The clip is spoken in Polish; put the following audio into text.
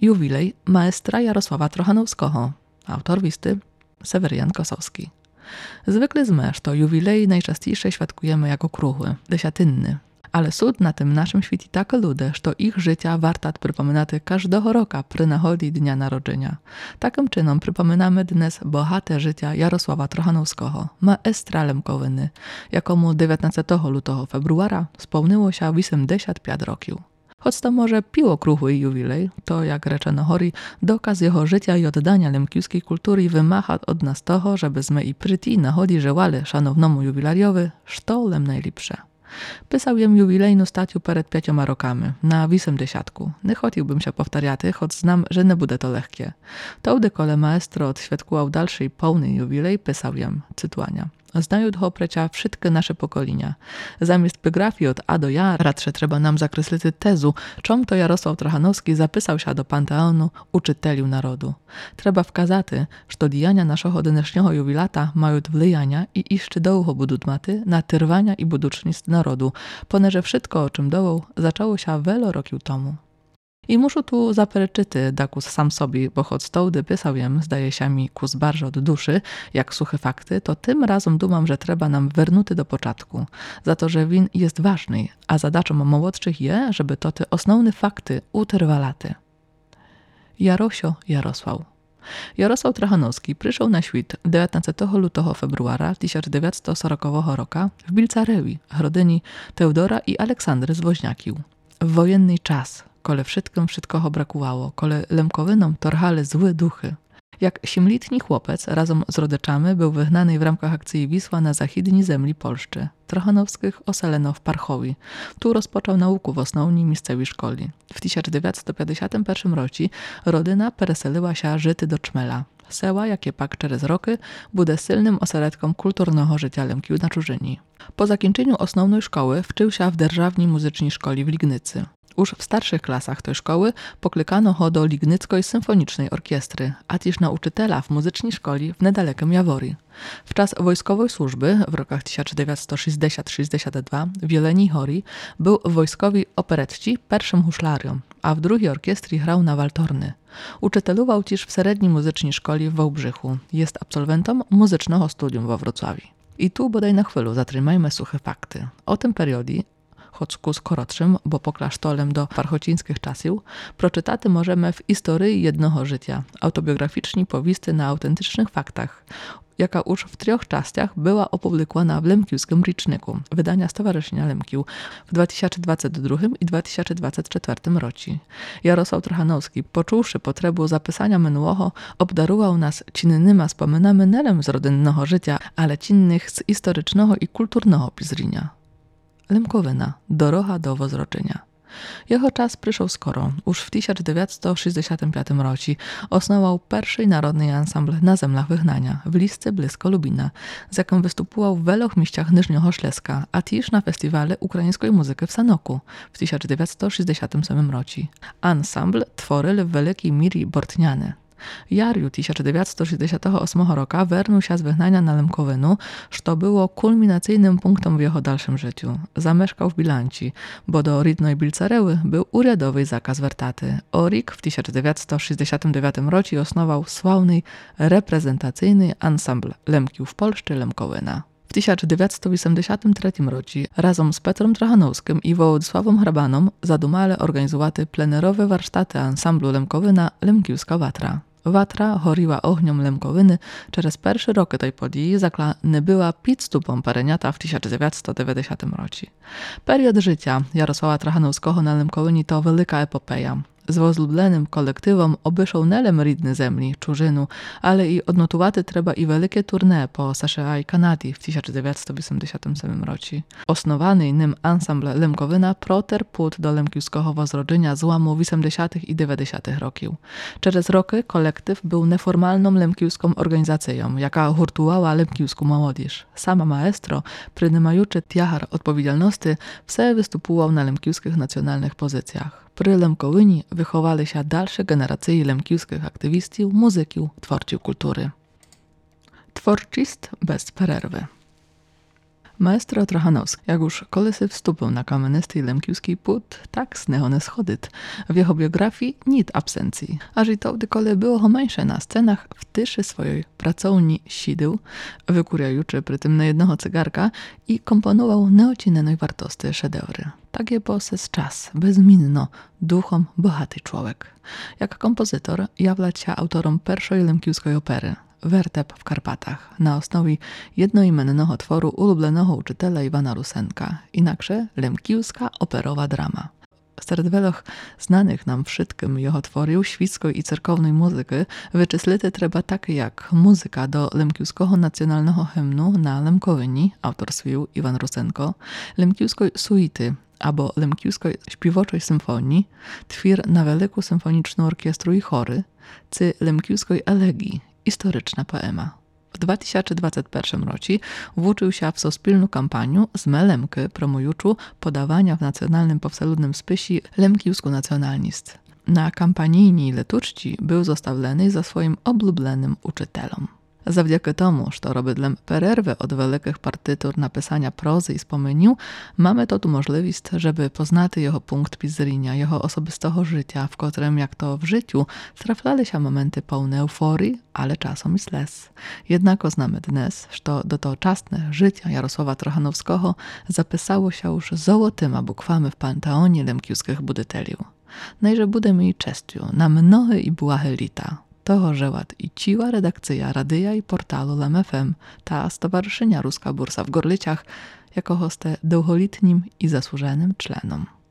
Jubilej maestra Jarosława Trochanowskiego. Autor listy Seweryjan Kosowski. Zwykle zmęż to jubilei najczęściej świadkujemy jako kruchły, desiatynny. Ale sud na tym naszym świeci tak ludy, że ich życia warta przypominaty każdego roka przy nachodzi dnia narodzenia. Takim czynom przypominamy dnes bohate życia Jarosława Trochanowskiego, maestra Lemkowyny, jakomu 19 lutego februara spełniło się 85 roków. Choć to może piło kruchły i jubilej, to jak reczeno Hori, dokaz jego życia i oddania lemkiewskiej kultury wymacha od nas toho, żebyśmy i pryti nachodzi żełali szanownemu jubilariowi, sztolem najlepsze. Pisał jem jubilejną stację przed 5 rokami, na 80. Nie chciałbym się powtarzać, choć znam, że nie będzie to lekkie. Tołdy kole maestro odświadkował dalszy i pełny jubilej, pisał jem, cytuania. Znają go precia wszystkie nasze pokolenia. Zamiast biografii od A do Ja, radsze trzeba nam zakreślić tezu, czym to Jarosław Trochanowski zapisał się do Panteonu uczyteliu narodu. Trzeba wskazać, że dijania naszego dnešního jubilata mają wpływania i jeszcze dołucho budut maty na trwania i buducznictw narodu, ponieważ wszystko, o czym dołał, zaczęło się wiele roków temu. I muszę tu zapereczyty dakus sam sobie, bo choć stołdy pisał jem, zdaje się mi kus barże od duszy, jak suche fakty, to tym razem dumam, że trzeba nam wernuty do początku, za to, że win jest ważny, a zadачą młodszych je, żeby to te osnovne fakty utrwalaty. Jarosław. Jarosław Trochanowski przyszedł na świat 19 lutego februara 1940 roku w Bilcarewi, rodyni Teodora i Aleksandry z Woźniakił. W wojenny czas, kole wszystko brakowało, kole Lemkowynom torhale złe duchy. Jak 7-letni chłopiec razem z rodyczami był wygnany w ramach akcji Wisła na zachidni zemli Polszczy. Trochanowskich osaleno w Parchowi. Tu rozpoczął naukę w osnovnej miejscowej szkoli. W 1951 roku rodyna pereseliła się żyty do Czmela. Seła, jakie pak przez roky, bude silnym ośrodkiem kulturnego życia Lemkił na Czużyni. Po zakończeniu osnovnej szkoły wczył się w Dzierżawnej Muzycznej Szkoli w Lignycy. Już w starszych klasach tej szkoły poklikano go do Lignyckiej Symfonicznej Orkiestry, a też nauczyciela w muzycznej szkoli w niedalekim Jawori. W czas wojskowej służby w rokach 1960-62 w Jeleni Hori był w wojskowej operetci pierwszym huszlarią, a w drugiej orkiestrii grał na waltorny. Uczytelował też w Średniej Muzycznej Szkoli w Wałbrzychu. Jest absolwentem muzycznego studium we Wrocławiu. I tu bodaj na chwilę zatrzymajmy suche fakty. O tym periodzie, choć kus korotszym, bo po klasztorem do parchocińskich czasów, proczytaty możemy w Historii jednego życia, autobiograficzni powisty na autentycznych faktach, jaka już w 3 częściach była opublikowana w Lemkiewskim Liczniku, wydania Stowarzyszenia Lemkił w 2022 i 2024 roku. Jarosław Trochanowski, poczuwszy potrzebę zapisania minionego, obdarował nas czynnymi wspominami nie z rodzinnego życia, ale czynnych z historycznego i kulturnego pizrinia. Lemkowyna, doroga do wozroczenia. Jego czas przyszedł skoro. Już w 1965 roku osnował pierwszy narodny ansambl na zemlach Wygnania, w Lisce blisko Lubina, z jakim występował w wielu miejscach Niżnego Śląska, a też na festiwale ukraińskiej muzyki w Sanoku w 1967 roku. Ansambl tworzył w wielkiej mierze Bortniany. Jariu 1968 roku wernął się z wygnania na Lemkowynu, co było kulminacyjnym punktem w jego dalszym życiu. Zamieszkał w Bilanci, bo do Rydnej Bilcareły był uryadowy zakaz wertaty. Orik w 1969 roku osnował sławny reprezentacyjny ansambl Lemkił w Polszczy Lemkowyna. W 1983 roku razem z Petrem Trochanowskim i Wołodysławem Hrabaną zadumali organizować plenerowe warsztaty ansamblu Lemkowyna Lemkiewska Watra. Watra horiła ogniom Lemkowyny przez pierwszy rok tej podii, zakla nie była pitstupą pareniata w 1990 roku. Period życia Jarosława Trochanowskiego na Lemkowyni to wielka epopeja. Z wozlublenym kolektywom obyszał nie len rydny zemli, Czużynu, ale i odnotowaty trzeba i wielkie tournée po США i Kanadzie w 1987 roku. Osnowany nim ansambl Lemkowyna proter płód do lemkiewskiego wozrodzenia złamu 80. i 90. roków. Przez roky kolektyw był neformalną lemkiewską organizacją, jaka hurtowała lemkiewską młodzież. Sama maestro, przy nie majuczy tiachar odpowiedzialności, wse występował na lemkiewskich nacjonalnych pozycjach. Przy Lemkowyni wychowali się dalsze generacje lemkiewskich aktywistów, muzyków, twórców kultury. Twórczość bez przerwy. Maestro Trochanowski, jak już колеси вступив на каменистий лемківський пут, так з нього не сходить. В його біографії ніт абсенції. Аж і тоді, коли było ho менше на сценах, w tyszy swojej pracowni siedział, wykuriajuczy przy tym na jednego cygarka i komponował neocinionej wartości szedewry. Tak je przez czas, bezminno, duchom bohaty człowiek. Jak kompozytor jawlać się autorom pierwszej lemkiewskiej opery Wertep w Karpatach na osnowie jednoimennego tworu ulubionego uczytela Iwana Rusenka, inaksze lemkiewska operowa drama. Wśród wielu znanych nam wszystkim jego tworów świeckiej i cerkownej muzyki wyczислити trzeba takie jak muzyka do lemkiewskiego nacjonalnego hymnu na Lemkowyni autorstwie Iwan Rusenko, lemkiewskiej suity albo lemkiewskiej śpiewoczej symfonii, twir na wielką symfoniczną orkiestru i chory, czy lemkiewskiej elegii, historyczna poema. W 2021 roku włóczył się w sospilną kampanię z Lemki promujuczu podawania w nacjonalnym powseludnym spisie lemkiewsku nacjonalnist. Na kampanijni letuczci był zostawiony za swoim oblubionym uczytelom. Zawdzięki tomu, że robi dla przerwy od wielkich partytur napisania prozy i wspomnień, mamy to tu możliwość, żeby poznać jego punkt widzenia, jego osobistego życia, w którym, jak to w życiu, traflały się momenty pełne euforii, ale czasem i slez. Jednako znamy dnes, że do to czasne życia Jarosława Trochanowskiego zapisało się już złotymi bukwami w panteonie lemkiewskich budyteliów. Najże bude mi czestiu na mnohe i błahe lita. Toho żełat i ciła redakcja radyja i portalu LemFM, ta Stowarzyszenia Ruska Bursa w Gorlicach, jako hoste długoletnim i zasłużonym czlenom.